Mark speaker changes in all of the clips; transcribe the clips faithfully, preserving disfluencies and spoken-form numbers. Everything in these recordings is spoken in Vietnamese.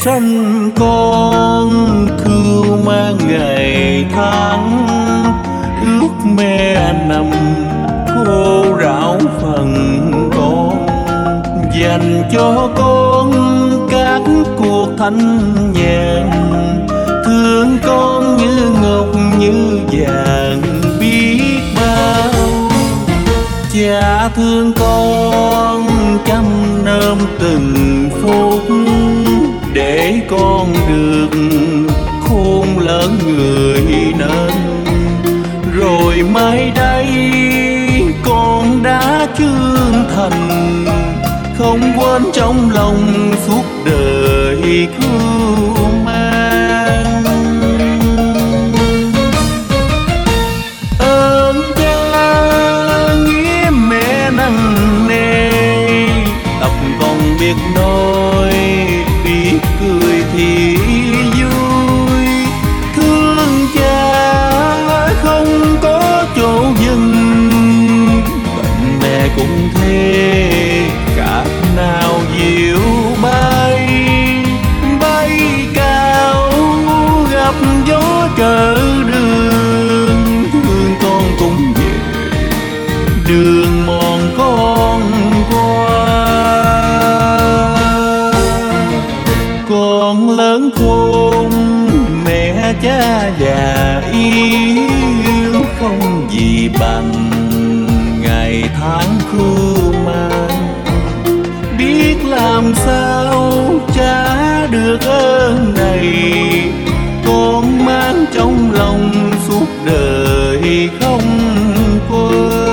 Speaker 1: sanh con cưu mang ngày tháng, ước mẹ nằm khô ráo phần con, dành cho con các cuộc thanh nhàn, thương con như ngọc như vàng biết bao. Cha thương con chăm nom từng phút, để con được khôn lớn người nên. Rồi mai đây con đã trưởng thành, không quên trong lòng suốt đời cưu mang. Ơn cha nghĩa mẹ nặng nề, tập con biết nói biết cười thì vui. Thương cha không có chỗ dừng, bệnh mẹ cũng thế cả nào diệu bay. Bay cao gặp gió trở đường, thương con cũng về đường mòn con qua. Con lớn khôn mẹ cha già yêu, không gì bằng ngày tháng cưu mang. Biết làm sao trả được ơn này, con mang trong lòng suốt đời không quên.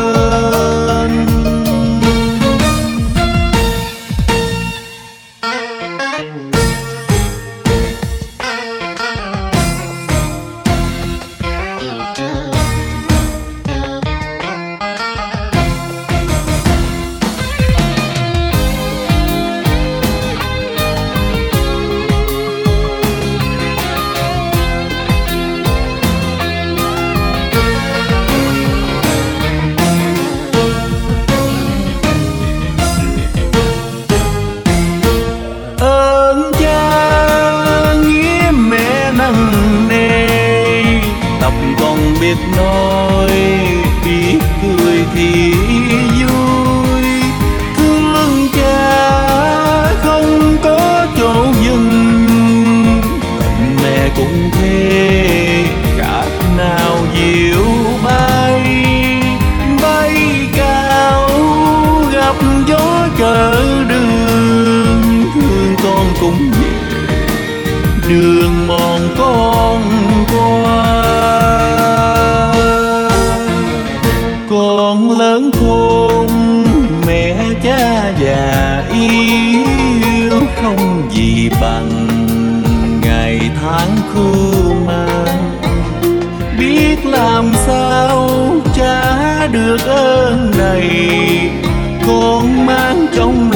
Speaker 1: Biết nói biết cười thì vui. Thương cha không có chỗ dừng, bệnh mẹ cũng thế cả nào diệu bay. Bay cao gặp gió trở đường, thương con cũng về đường mòn con qua. Con lớn khôn mẹ cha già yêu, không gì bằng ngày tháng cưu mang. Biết làm sao trả được ơn này, con mang trong